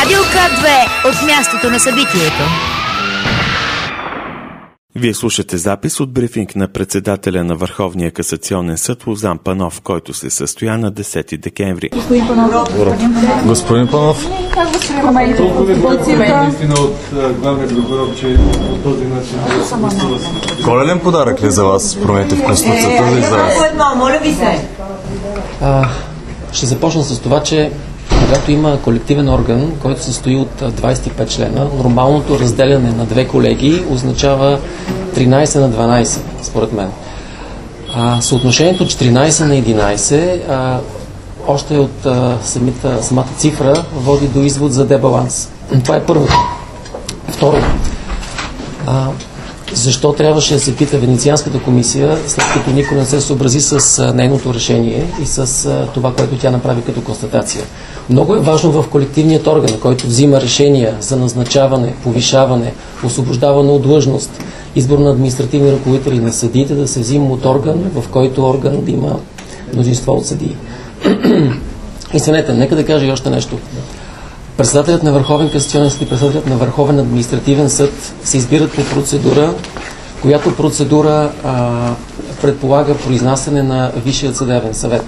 Радио К2 от мястото на събитието. Вие слушате запис от брифинг на председателя на Върховния касационен съд Лозан Панов, който се състоя на 10 декември. Господин Панов. Господин Панов. Как възприемате полицията? Наистина от главния прокурор, че по този начин... Коледен подарък ли за вас промените в Конституцията? Моля ви се. Ще започна с това, че когато има колективен орган, който се състои от 25 члена, нормалното разделяне на две колегии означава 13 на 12, според мен. Съотношението 14 на 11, още от самата цифра, води до извод за дебаланс. Това е първото. Второ, защо трябваше да се пита Венецианската комисия, след като никой не се съобрази с нейното решение и с това, което тя направи като констатация? Много е важно в колективният орган, който взима решения за назначаване, повишаване, освобождаване от длъжност, избор на административни ръководители на съдиите, да се взима от орган, в който орган да има мнозинство от съдии. Извинете, нека да кажа и още нещо. Председателят на Върховен касационен съд и председателят на Върховен административен съд се избират по процедура, която процедура предполага произнасяне на Висшият съдебен съвет.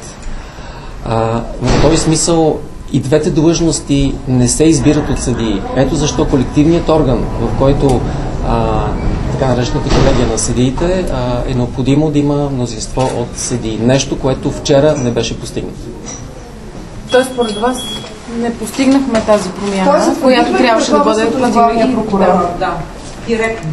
В този смисъл и двете длъжности не се избират от съдии. Ето защо колективният орган, в който така наречената колегия на съдиите, е необходимо да има мнозинство от съдии. Нещо, което вчера не беше постигнато. Тоест, според вас, не постигнахме тази промяна, която трябваше да бъде от главния прокурор. Да, директно.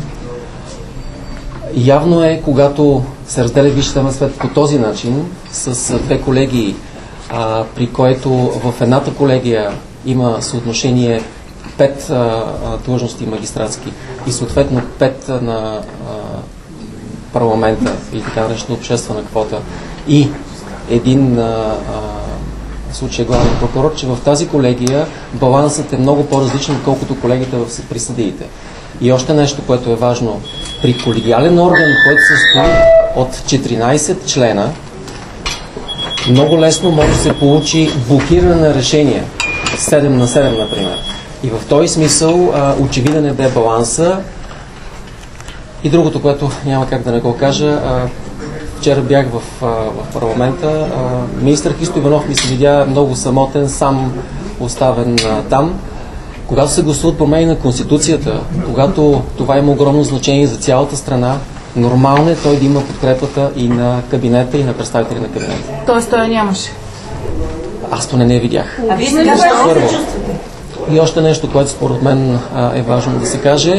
Явно е, когато се разделя Висшия съдебен съвет по този начин, с две колегии, при което в едната колегия има съотношение 5 длъжности магистратски и съответно 5 на парламента или така наречена обществена квота и един случая главен прокурор, че в тази колегия балансът е много по-различен, отколкото колегите при съдиите. И още нещо, което е важно. При колегиален орган, който се състои от 14 члена, много лесно може да се получи блокиране на решения. 7 на 7, например. И в този смисъл очевиден е дебаланса. И другото, което няма как да не го кажа, вчера бях в парламента. Министър Христо Иванов ми се видя много самотен, сам оставен там. Когато се гласуват промени на Конституцията, когато това има огромно значение за цялата страна, нормално е той да има подкрепата и на кабинета, и на представители на кабинета. Тоест той нямаше? Аз поне не видях. А вие сега ще се чувствате? И още нещо, което според мен е важно да се каже.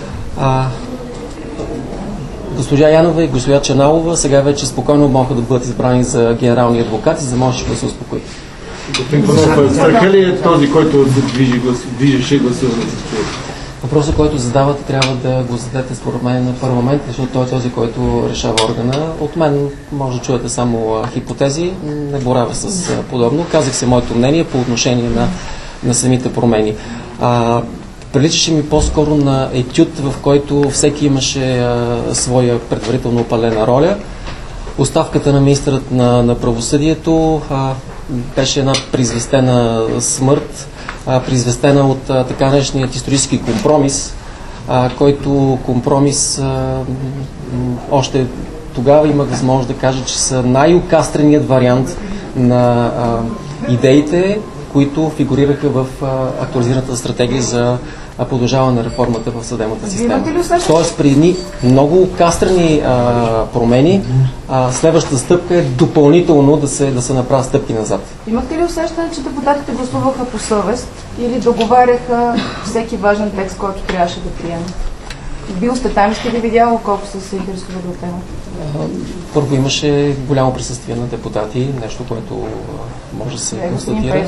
Госпожа Янова и госпожа Черналова сега вече спокойно могат да бъдат избрани за генерални адвокати, за да може да се успокои. Господин Панов, страха ли е този, който движеше гласуването? Въпросът, който задавате, трябва да го зададете според мен на парламент, защото той е този, който решава органа. От мен може да чуете само хипотези, не боравя с подобно. Казах се моето мнение по отношение на самите промени. Приличаше ми по-скоро на етюд, в който всеки имаше своя предварително опалена роля. Оставката на министърът на правосъдието беше една призвестена смърт, призвестена от така нареченият исторически компромис, който компромис още тогава имах възможност да кажа, че са най-окастреният вариант на идеите, които фигурираха в актуализираната стратегия за продължаване на реформата в съдебната система. Тоест при едни много окастрени промени, следващата стъпка е допълнително да се направят стъпки назад. Имахте ли усещане, че депутатите гласуваха по съвест или договаряха всеки важен текст, който трябваше да приеме? Бил сте там и сте ви видяла колко са се интересували от темата? Първо имаше голямо присъствие на депутати, нещо, което може да се констатира.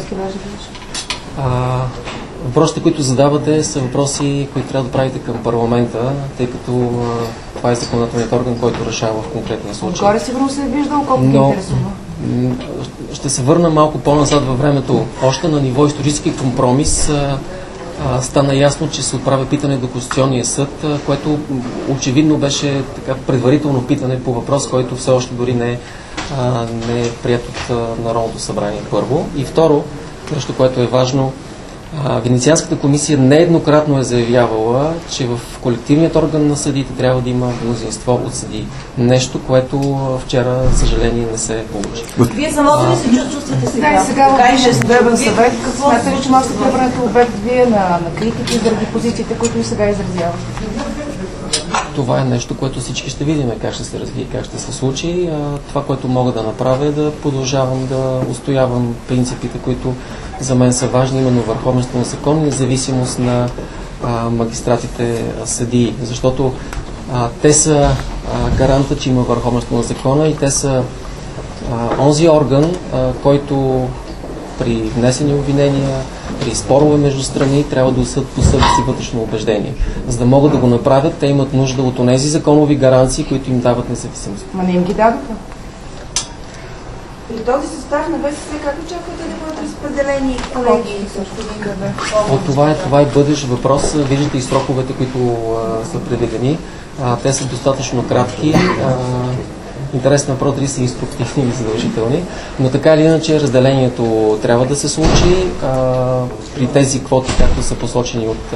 Въпросите, които задавате, са въпроси, които трябва да правите към парламента, тъй като това е законодателният орган, който решава в конкретния случай. Горе сигурно се е виждал колко ги интересува. Ще се върна малко по-назад във времето. Още на ниво исторически компромис стана ясно, че се отправя питане до Конституционния съд, което очевидно беше така предварително питане по въпрос, който все още дори не е прият от Народното събрание, първо. И второ, нещо, което е важно, Венецианската комисия нееднократно е заявявала, че в колективният орган на съдиите трябва да има мнозинство от съдии. Нещо, което вчера, за съжаление, не се получи. Вие самото ли се чувствате сега? Да, и сега в Висшия съдебен съвет, смятате ли, че може да се превърнете обект вие на критики заради позициите, които и сега изразявате? Това е нещо, което всички ще видим как ще се развие, как ще се случи. Това, което мога да направя, е да продължавам да устоявам принципите, които за мен са важни, именно върховенство на закон и независимост на магистратите съдии, защото те са гаранта, че има върховенство на закона и те са онзи орган, който при внесени обвинения, при спорове между страни трябва да осъдят по съвест и вътрешно убеждение. За да могат да го направят, те имат нужда от онези законови гаранции, които им дават независимост. Ма не им ги дадоха. При този състав на ВСС как очаквате да бъдат разпределени колеги? Това е бъдещ въпрос. Виждате и сроковете, които са предвидени. Те са достатъчно кратки. Интересно въпрос, дали са инструктивни или задължителни, но така или иначе разделението трябва да се случи при тези квоти, както са посочени от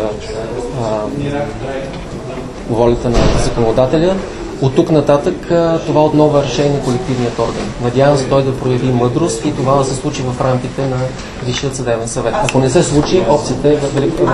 волята на законодателя. От тук нататък това отново е решение на колективният орган. Надявам се той да прояви мъдрост и това да се случи в рамките на Висшият съдебен съвет. Ако не се случи, опцията е в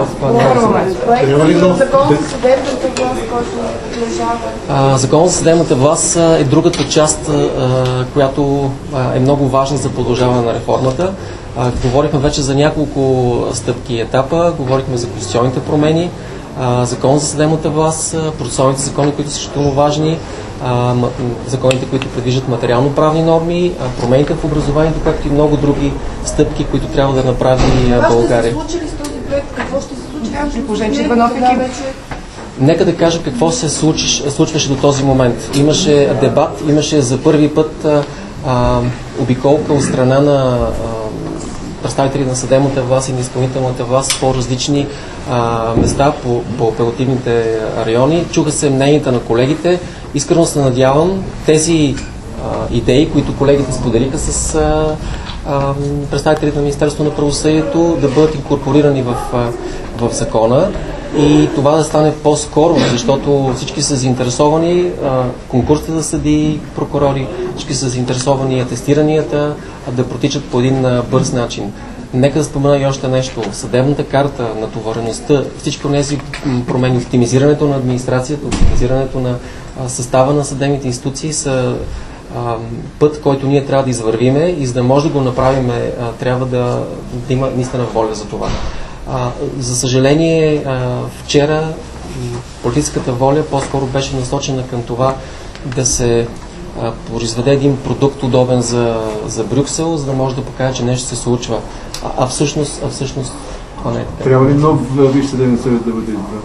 Закон за съдебната власт е другата част, която е много важна за продължаване на реформата. Говорихме вече за няколко стъпки и етапа, говорихме за конституционните промени, Закон за съдебната власт, процесуалните закони, които са изключително важни, законите, които предвиждат материално-правни норми, промените в образованието, както и много други стъпки, които трябва да направи България. Какво ще се случи ли с този проект? Какво ще се случи? При положение, че Иванов екип. Нека да кажа какво се случваше до този момент. Имаше дебат, имаше за първи път обиколка от страна на представители на съдебната власт и на изпълнителната власт по различни места, по апелативните райони. Чуха се мненията на колегите. Искрено се надявам тези идеи, които колегите споделиха с представителите на Министерството на правосъдието, да бъдат инкорпорирани в закона и това да стане по-скоро, защото всички са заинтересовани, конкурсите за съдии, прокурори, всички са заинтересовани атестиранията да протичат по един бърз начин. Нека да спомена и още нещо. Съдебната карта, натовареността, всички тези промени, оптимизирането на администрацията, оптимизирането на състава на съдебните институции са път, който ние трябва да извървиме и за да може да го направим, трябва да има наистина воля за това. За съжаление, вчера политическата воля по-скоро беше насочена към това да се произведе един продукт удобен за Брюксел, за да може да покаже, че нещо се случва. А всъщност това не е така. Трябва ли нов Висш съдебен съвет да бъде избран?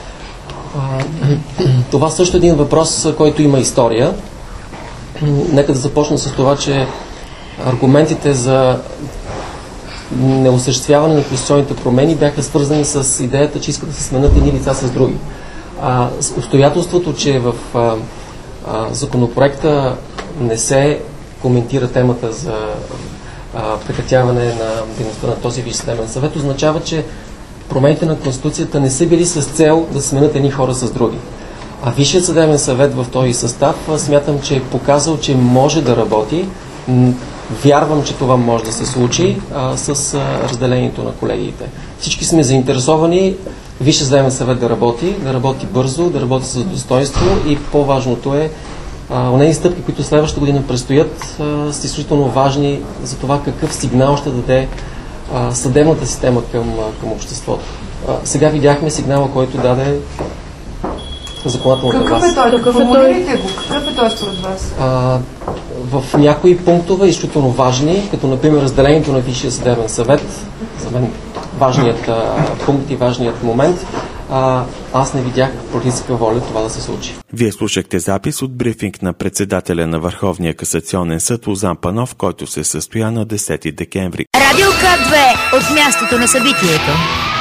Това също е един въпрос, който има история. Нека да започна с това, че аргументите за неосъществяване на конституционните промени бяха свързани с идеята, че искат да се сменят едни лица с други. Обстоятелството, че в законопроекта не се коментира темата за прекратяване на дейността на този Висш съдебен съвет, означава, че промените на Конституцията не са били с цел да сменят едни хора с други. А Висшият съдебен съвет в този състав смятам, че е показал, че може да работи. Вярвам, че това може да се случи с разделението на колегиите. Всички сме заинтересовани Висшият съдебен съвет да работи бързо, да работи с достоинство и по-важното е онези стъпки, които следващата година предстоят, са изключително важни за това какъв сигнал ще даде съдебната система към обществото. Сега видяхме сигнала, който даде законодателната власт. Какъв е той според вас? В някои пунктове изключително важни, като например разделението на Висшия съдебен съвет, за мен важният пункт и важният момент, аз не видях политическа воля това да се случи. Вие слушахте запис от брифинг на председателя на Върховния касационен съд Лозан Панов, който се състоя на 10 декември. Радио К2 от мястото на събитието.